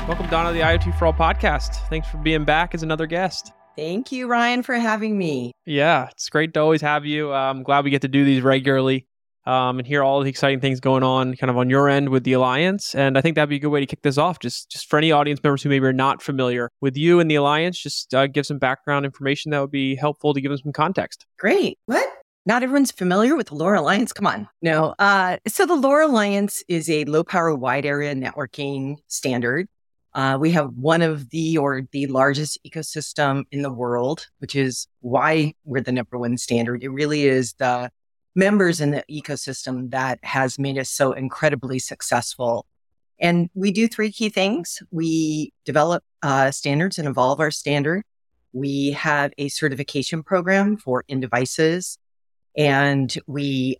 Welcome, Donna, to the IoT for All podcast. Thanks for being back as another guest. Thank you, Ryan, for having me. Yeah, it's great to always have you. I'm glad we get to do these regularly and hear all the exciting things going on kind of on your end with the Alliance. And I think that'd be a good way to kick this off. Just for any audience members who maybe are not familiar with you and the Alliance, just give some background information that would be helpful to give them some context. Great. What? Not everyone's familiar with the LoRa Alliance? Come on. No. So the LoRa Alliance is a low-power wide area networking standard. We have one of the largest ecosystem in the world, which is why we're the number one standard. It really is the members in the ecosystem that has made us so incredibly successful. And we do three key things. We develop standards and evolve our standard. We have a certification program for end devices. And we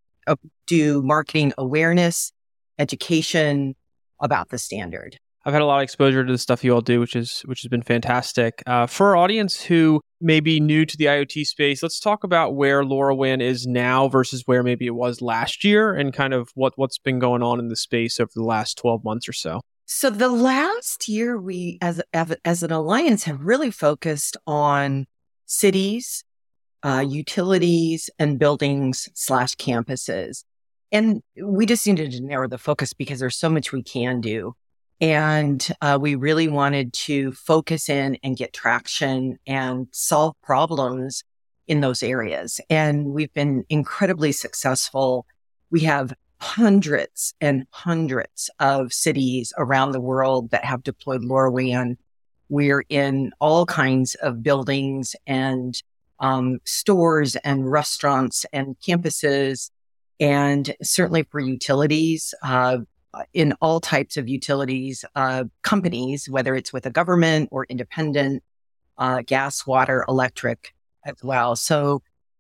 do marketing awareness, education about the standard. I've had a lot of exposure to the stuff you all do, which has been fantastic. For our audience who may be new to the IoT space, let's talk about where LoRaWAN is now versus where maybe it was last year and kind of what's been going on in the space over the last 12 months or so. So the last year, we as an alliance have really focused on cities, utilities, and buildings/campuses. And we just needed to narrow the focus because there's so much we can do. And we really wanted to focus in and get traction and solve problems in those areas. And we've been incredibly successful. We have hundreds and hundreds of cities around the world that have deployed LoRaWAN. We're in all kinds of buildings and stores and restaurants and campuses, and certainly for utilities, in all types of utilities, companies, whether it's with a government or independent, gas, water, electric as well. So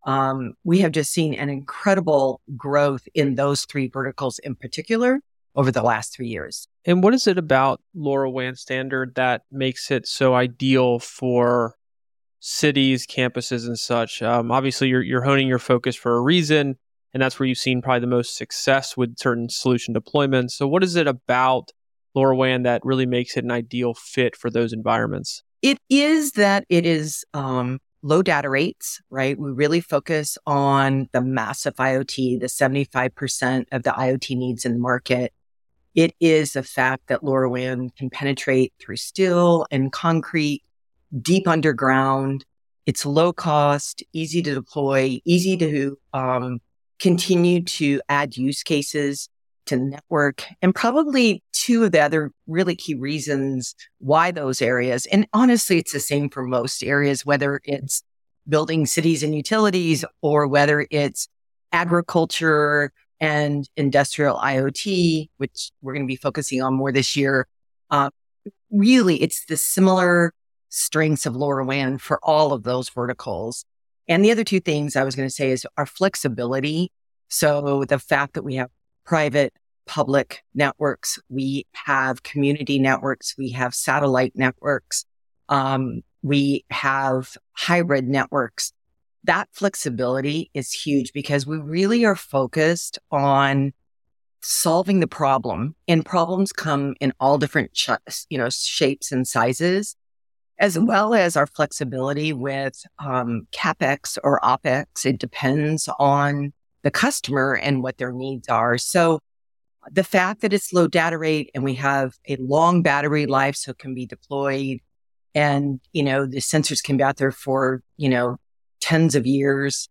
we have just seen an incredible growth in those three verticals in particular over the last 3 years. And what is it about LoRaWAN standard that makes it so ideal for cities, campuses, and such? Obviously, you're honing your focus for a reason. And that's where you've seen probably the most success with certain solution deployments. So what is it about LoRaWAN that really makes it an ideal fit for those environments? It is that it is low data rates, right? We really focus on the massive IoT, the 75% of the IoT needs in the market. It is the fact that LoRaWAN can penetrate through steel and concrete, deep underground. It's low cost, easy to deploy, easy to continue to add use cases to the network. And probably two of the other really key reasons why those areas, and honestly, it's the same for most areas, whether it's building cities and utilities or whether it's agriculture and industrial IoT, which we're going to be focusing on more this year. Really, it's the similar strengths of LoRaWAN for all of those verticals. And the other two things I was going to say is our flexibility. So the fact that we have private, public networks, we have community networks, we have satellite networks, we have hybrid networks. That flexibility is huge because we really are focused on solving the problem, and problems come in all different shapes and sizes, as well as our flexibility with CapEx or OpEx. It depends on the customer and what their needs are. So the fact that it's low data rate and we have a long battery life so it can be deployed, and the sensors can be out there for tens of years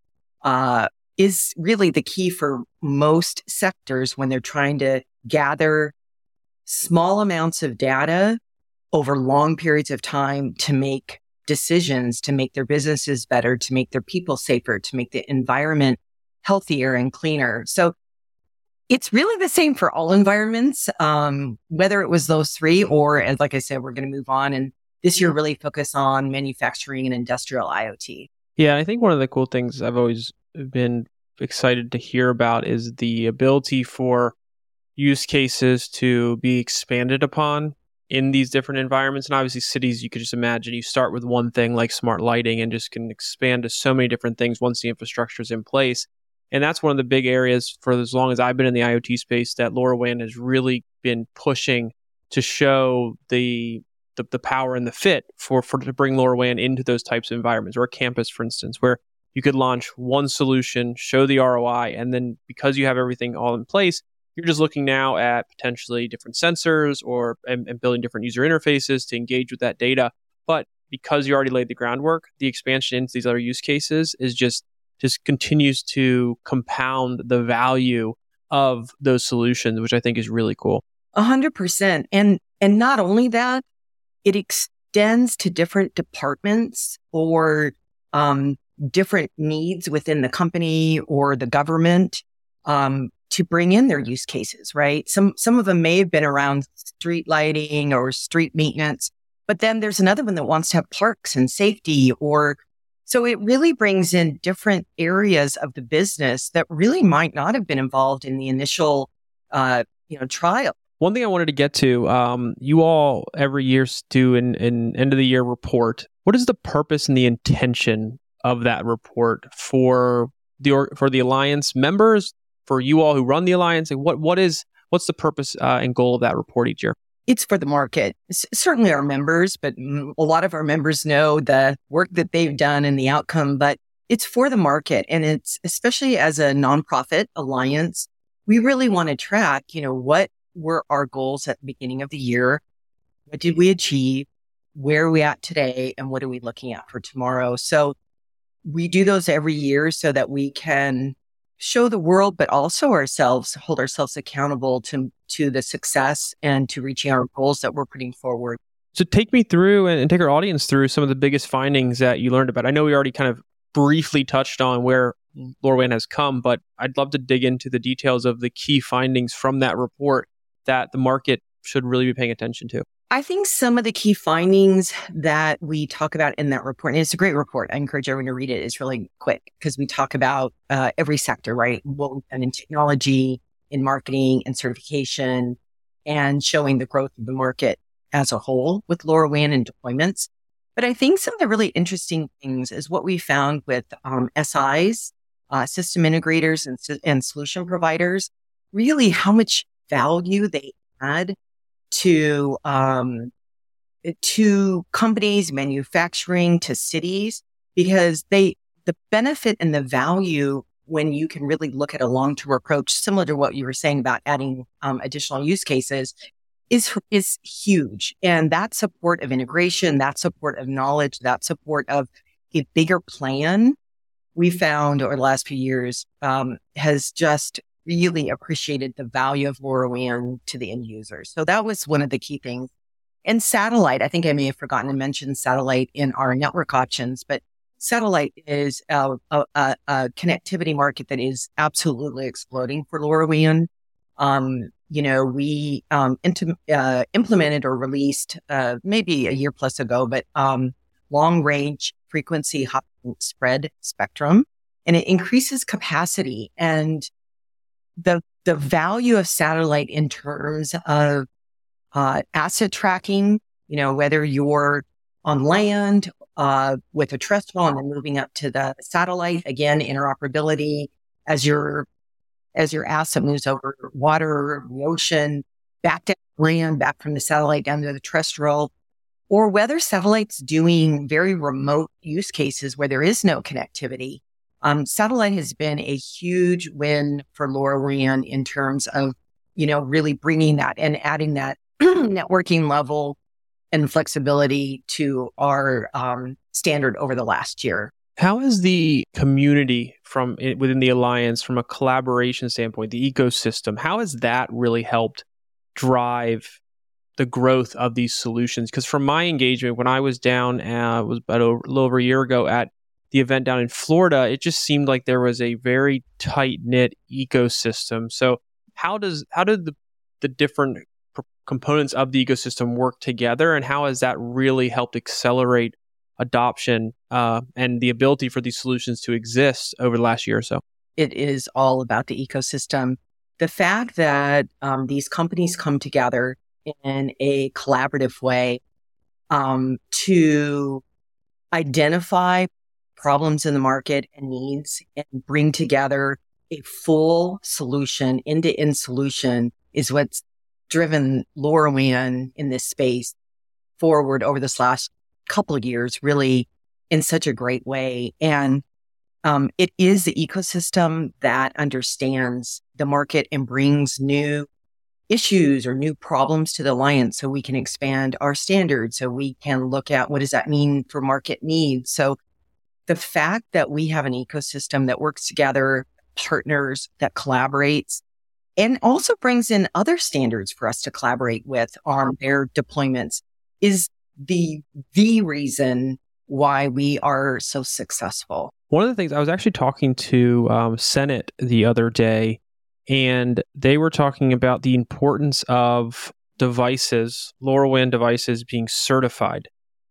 is really the key for most sectors when they're trying to gather small amounts of data over long periods of time to make decisions, to make their businesses better, to make their people safer, to make the environment healthier and cleaner. So it's really the same for all environments, whether it was those three or, as like I said, we're going to move on. And this year really focus on manufacturing and industrial IoT. Yeah, I think one of the cool things I've always been excited to hear about is the ability for use cases to be expanded upon in these different environments. And obviously cities, you could just imagine you start with one thing like smart lighting and just can expand to so many different things once the infrastructure is in place. And that's one of the big areas for as long as I've been in the IoT space that LoRaWAN has really been pushing to show the power and the fit for to bring LoRaWAN into those types of environments, or a campus, for instance, where you could launch one solution, show the ROI, and then because you have everything all in place, you're just looking now at potentially different sensors and building different user interfaces to engage with that data. But because you already laid the groundwork, the expansion into these other use cases is just continues to compound the value of those solutions, which I think is really cool. 100%. And not only that, it extends to different departments or different needs within the company or the government to bring in their use cases, right? Some of them may have been around street lighting or street maintenance, but then there's another one that wants to have parks and safety, so it really brings in different areas of the business that really might not have been involved in the initial trial. One thing I wanted to get to, you all every year do an end of the year report. What is the purpose and the intention of that report for the Alliance members, for you all who run the Alliance? What's the purpose and goal of that report each year? It's for the market. Certainly our members, but a lot of our members know the work that they've done and the outcome, but it's for the market. And it's especially as a nonprofit alliance, we really want to track, what were our goals at the beginning of the year? What did we achieve? Where are we at today? And what are we looking at for tomorrow? So we do those every year so that we can show the world, but also hold ourselves accountable to the success and to reaching our goals that we're putting forward. So take me through and take our audience through some of the biggest findings that you learned about. I know we already kind of briefly touched on where LoRaWAN has come, but I'd love to dig into the details of the key findings from that report that the market should really be paying attention to. I think some of the key findings that we talk about in that report, and it's a great report, I encourage everyone to read it. It's really quick because we talk about every sector, right? What we've done in technology, in marketing and certification, and showing the growth of the market as a whole with LoRaWAN and deployments. But I think some of the really interesting things is what we found with SIs, system integrators and solution providers, really how much value they add to companies, manufacturing, to cities, because the benefit and the value when you can really look at a long-term approach, similar to what you were saying about adding additional use cases, is huge. And that support of integration, that support of knowledge, that support of a bigger plan, we found over the last few years has just really appreciated the value of LoRaWAN to the end user. So that was one of the key things. And satellite, I think I may have forgotten to mention satellite in our network options, but satellite is a connectivity market that is absolutely exploding for LoRaWAN. We implemented or released maybe a year plus ago, but long range frequency hop spread spectrum, and it increases capacity. And the value of satellite in terms of asset tracking, whether you're on land with a terrestrial and then moving up to the satellite, again, interoperability as your asset moves over water, the ocean, back to land, back from the satellite down to the terrestrial, or whether satellites doing very remote use cases where there is no connectivity. Satellite has been a huge win for LoRaWAN in terms of, really bringing that and adding that networking level and flexibility to our standard over the last year. How has the community within the Alliance, from a collaboration standpoint, the ecosystem, how has that really helped drive the growth of these solutions? Because from my engagement, when I was down, it was about a little over a year ago at the event down in Florida, it just seemed like there was a very tight-knit ecosystem. So how did the different components of the ecosystem work together, and how has that really helped accelerate adoption and the ability for these solutions to exist over the last year or so? It is all about the ecosystem. The fact that these companies come together in a collaborative way to identify problems in the market and needs and bring together a full solution, end-to-end solution, is what's driven LoRaWAN in this space forward over this last couple of years, really in such a great way. And it is the ecosystem that understands the market and brings new issues or new problems to the alliance so we can expand our standards, so we can look at what does that mean for market needs. So the fact that we have an ecosystem that works together, partners, that collaborates, and also brings in other standards for us to collaborate with on their deployments is the reason why we are so successful. One of the things, I was actually talking to Senate the other day, and they were talking about the importance of devices, LoRaWAN devices, being certified.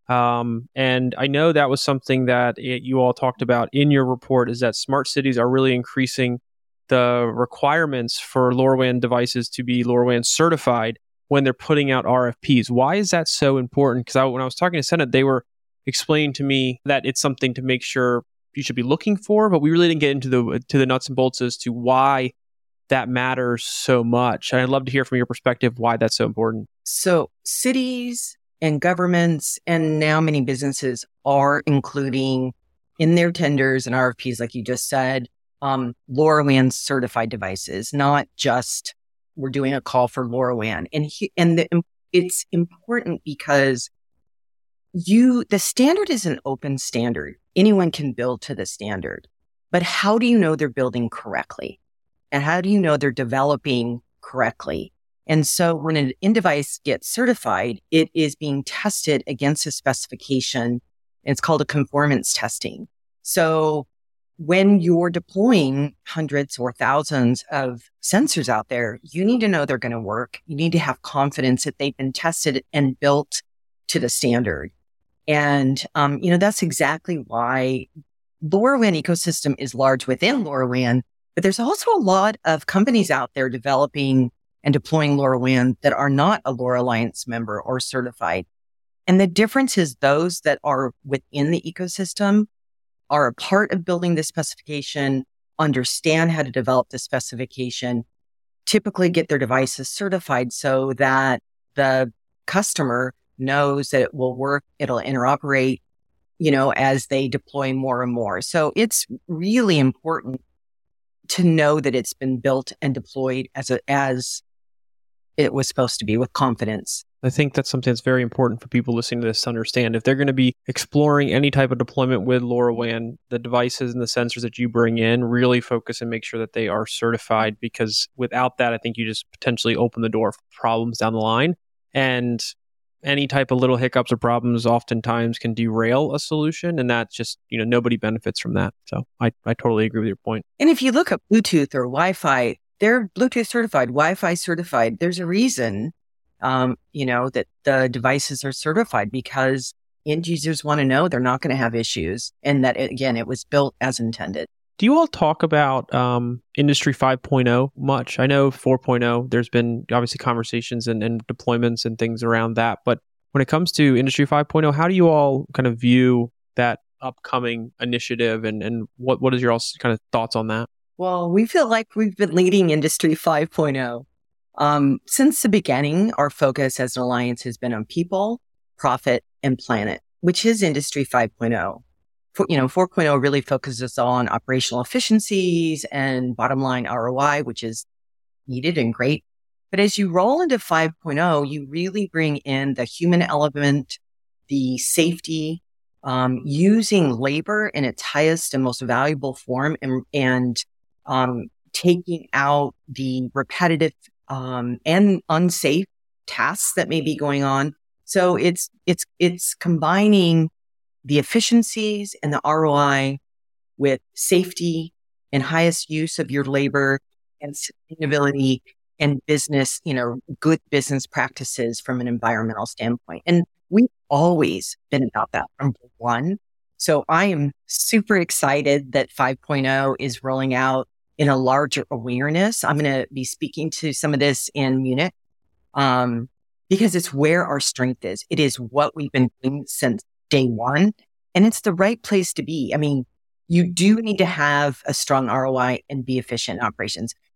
And I know that was something that you all talked about in your report, is that smart cities are really increasing the requirements for LoRaWAN devices to be LoRaWAN certified when they're putting out RFPs. Why is that so important? Because when I was talking to Senate, they were explaining to me that it's something to make sure you should be looking for, but we really didn't get into the nuts and bolts as to why that matters so much. And I'd love to hear from your perspective why that's so important. So cities and governments and now many businesses are including in their tenders and RFPs, like you just said, LoRaWAN certified devices, not just we're doing a call for LoRaWAN. It's important because the standard is an open standard. Anyone can build to the standard, but how do you know they're building correctly? And how do you know they're developing correctly? And so when an in-device gets certified, it is being tested against a specification. It's called a conformance testing. So when you're deploying hundreds or thousands of sensors out there, you need to know they're going to work. You need to have confidence that they've been tested and built to the standard. And, that's exactly why LoRaWAN ecosystem is large within LoRaWAN, but there's also a lot of companies out there developing and deploying LoRaWAN that are not a LoRa Alliance member or certified. And the difference is those that are within the ecosystem are a part of building the specification, understand how to develop the specification, typically get their devices certified so that the customer knows that it will work, it'll interoperate, as they deploy more and more. So it's really important to know that it's been built and deployed as it was supposed to be, with confidence. I think that's something that's very important for people listening to this to understand. If they're going to be exploring any type of deployment with LoRaWAN, the devices and the sensors that you bring in, really focus and make sure that they are certified, because without that, I think you just potentially open the door for problems down the line. And any type of little hiccups or problems oftentimes can derail a solution, and that's just, nobody benefits from that. So I totally agree with your point. And if you look at Bluetooth or Wi-Fi, they're Bluetooth certified, Wi-Fi certified. There's a reason, that the devices are certified, because end users want to know they're not going to have issues, and that, it was built as intended. Do you all talk about Industry 5.0 much? I know 4.0, there's been obviously conversations and deployments and things around that. But when it comes to Industry 5.0, how do you all kind of view that upcoming initiative, and what is your all kind of thoughts on that? Well, we feel like we've been leading Industry 5.0. Since the beginning, our focus as an alliance has been on people, profit, and planet, which is Industry 5.0. 4.0 really focuses on operational efficiencies and bottom line ROI, which is needed and great. But as you roll into 5.0, you really bring in the human element, the safety, using labor in its highest and most valuable form, and taking out the repetitive and unsafe tasks that may be going on. So it's combining the efficiencies and the ROI with safety and highest use of your labor and sustainability and business, good business practices from an environmental standpoint. And we've always been about that from day one. So I am super excited that 5.0 is rolling out in a larger awareness. I'm going to be speaking to some of this in Munich, because it's where our strength is. It is what we've been doing since day one, and it's the right place to be. I mean, you do need to have a strong ROI and be efficient in operations.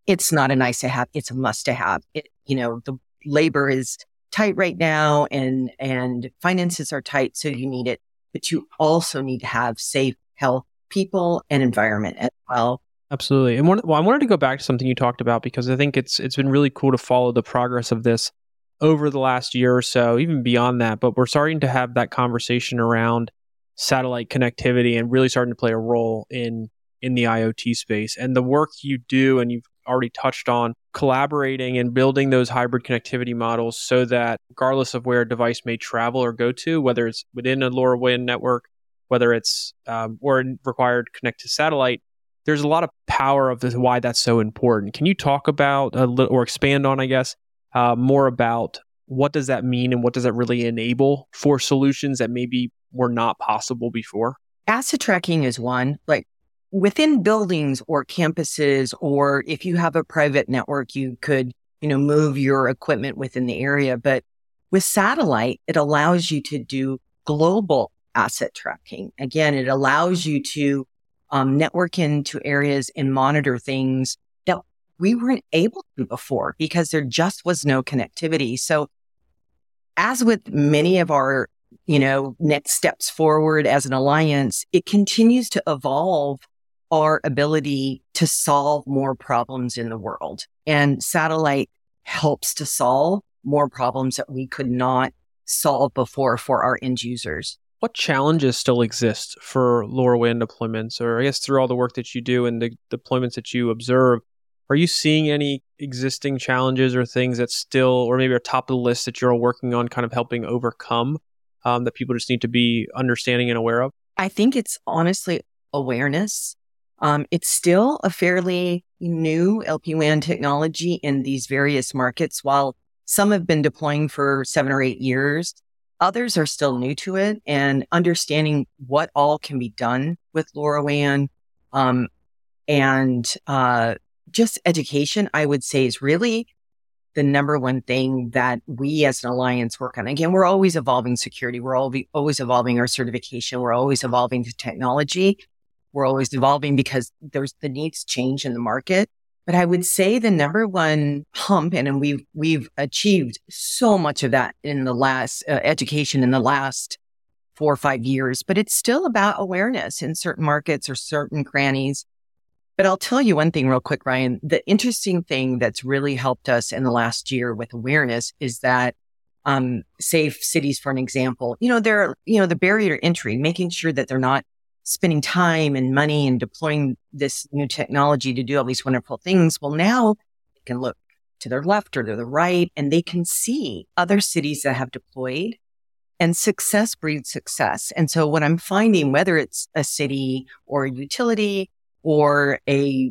It's not a nice to have, it's a must to have. The labor is tight right now and finances are tight, so you need it. But you also need to have safe, health, people, and environment as well. Absolutely. And I wanted to go back to something you talked about because I think it's been really cool to follow the progress of this over the last year or so, even beyond that. But we're starting to have that conversation around satellite connectivity and really starting to play a role in the IoT space. And the work you do, and you've already touched on, collaborating and building those hybrid connectivity models so that regardless of where a device may travel or go to, whether it's within a LoRaWAN network, whether it's or required to connect to satellite, there's a lot of power of why that's so important. Can you talk about or expand on, I guess, more about what does that mean and what does that really enable for solutions that maybe were not possible before? Asset tracking is one. Like within buildings or campuses, or if you have a private network, you could, move your equipment within the area. But with satellite, it allows you to do global asset tracking. Again, it allows you to network into areas and monitor things that we weren't able to before because there just was no connectivity. So as with many of our, next steps forward as an alliance, it continues to evolve our ability to solve more problems in the world. And satellite helps to solve more problems that we could not solve before for our end users. What challenges still exist for LoRaWAN deployments, or I guess through all the work that you do and the deployments that you observe? Are you seeing any existing challenges or things that still, or maybe are top of the list that you're all working on kind of helping overcome that people just need to be understanding and aware of? I think it's honestly awareness. It's still a fairly new LPWAN technology in these various markets. While some have been deploying for 7 or 8 years, others are still new to it, and understanding what all can be done with LoRaWAN and just education, I would say, is really the number one thing that we as an alliance work on. Again, we're always evolving security. We're always evolving our certification. We're always evolving the technology. We're always evolving because the needs change in the market. But I would say the number one hump, and we've achieved so much of that in the last education in the last 4 or 5 years, but it's still about awareness in certain markets or certain crannies. But I'll tell you one thing real quick, Ryan. The interesting thing that's really helped us in the last year with awareness is that safe cities, for an example, the barrier to entry, making sure that they're not spending time and money and deploying this new technology to do all these wonderful things. Well, now they can look to their left or to the right, and they can see other cities that have deployed, and success breeds success. And so what I'm finding, whether it's a city or a utility or a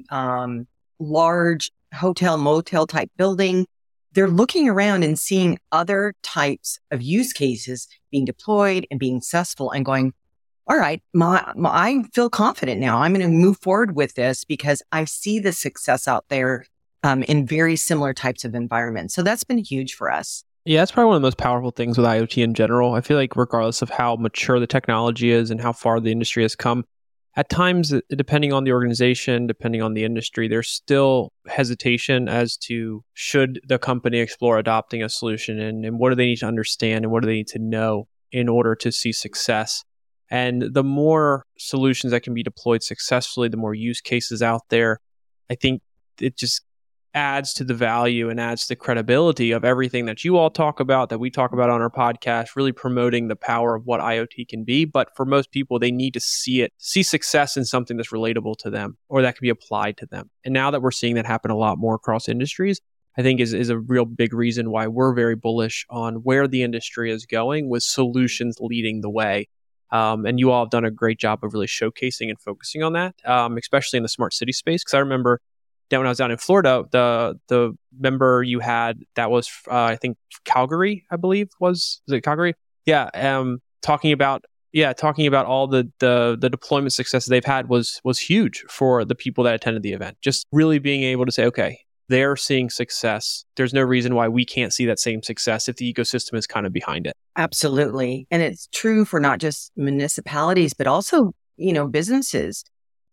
large hotel, motel type building, they're looking around and seeing other types of use cases being deployed and being successful and going, all right, I feel confident now. I'm going to move forward with this because I see the success out there in very similar types of environments. So that's been huge for us. Yeah, that's probably one of the most powerful things with IoT in general. I feel like regardless of how mature the technology is and how far the industry has come, at times, depending on the organization, depending on the industry, there's still hesitation as to should the company explore adopting a solution and what do they need to understand and what do they need to know in order to see success. And the more solutions that can be deployed successfully, the more use cases out there, I think it just adds to the value and adds to the credibility of everything that you all talk about, that we talk about on our podcast, really promoting the power of what IoT can be. But for most people, they need to see success in something that's relatable to them or that can be applied to them. And now that we're seeing that happen a lot more across industries, I think is a real big reason why we're very bullish on where the industry is going with solutions leading the way. And you all have done a great job of really showcasing and focusing on that, especially in the smart city space. Because I remember when I was down in Florida, the member you had that was, I think, Calgary, I believe, was it Calgary? Yeah. Talking about all the deployment success they've had was huge for the people that attended the event. Just really being able to say, okay, they're seeing success. There's no reason why we can't see that same success if the ecosystem is kind of behind it. Absolutely. And it's true for not just municipalities, but also, businesses.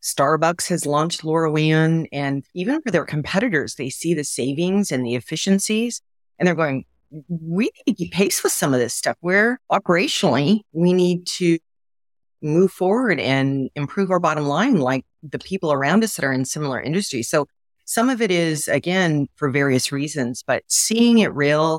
Starbucks has launched LoRaWAN, and even for their competitors, they see the savings and the efficiencies, and they're going, we need to keep pace with some of this stuff where operationally we need to move forward and improve our bottom line like the people around us that are in similar industries. So some of it is, again, for various reasons, but seeing it real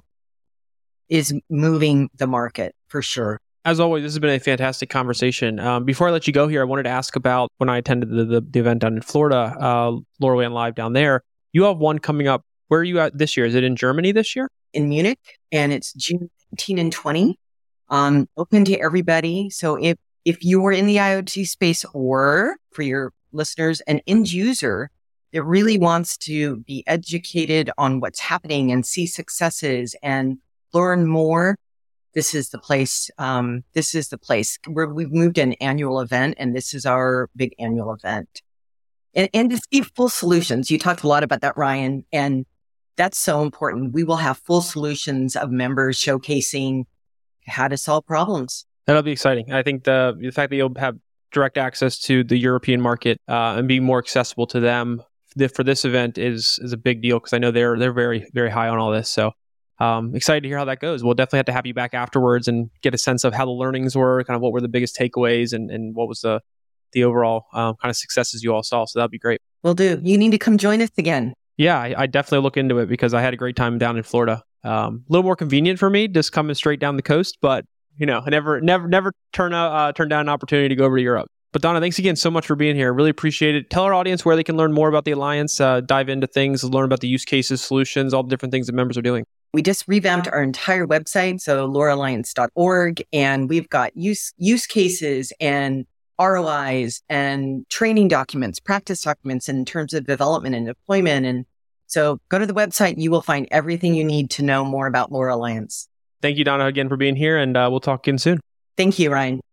is moving the market for sure. As always, this has been a fantastic conversation. Before I let you go here, I wanted to ask about when I attended the event down in Florida, LoRaWAN Live down there. You have one coming up. Where are you at this year? Is it in Germany this year? In Munich, and it's June 19 and 20. Open to everybody. So if you are in the IoT space, or for your listeners, an end user that really wants to be educated on what's happening and see successes and learn more, this is the place. This is the place where we've moved an annual event, and this is our big annual event. And to see full solutions. You talked a lot about that, Ryan, and that's so important. We will have full solutions of members showcasing how to solve problems. That'll be exciting. I think the fact that you'll have direct access to the European market and be more accessible to them for this event is a big deal, because I know they're very, very high on all this. So excited to hear how that goes. We'll definitely have to have you back afterwards and get a sense of how the learnings were, kind of what were the biggest takeaways, and what was the overall kind of successes you all saw. So that'd be great. Will do. You need to come join us again. Yeah, I definitely look into it, because I had a great time down in Florida. A little more convenient for me, just coming straight down the coast, but I never turn down an opportunity to go over to Europe. But Donna, thanks again so much for being here. Really appreciate it. Tell our audience where they can learn more about the Alliance, dive into things, learn about the use cases, solutions, all the different things that members are doing. We just revamped our entire website, so LoRaAlliance.org, and we've got use cases and ROIs and training documents, practice documents in terms of development and deployment. And so go to the website, you will find everything you need to know more about LoRa Alliance. Thank you, Donna, again for being here, and we'll talk again soon. Thank you, Ryan.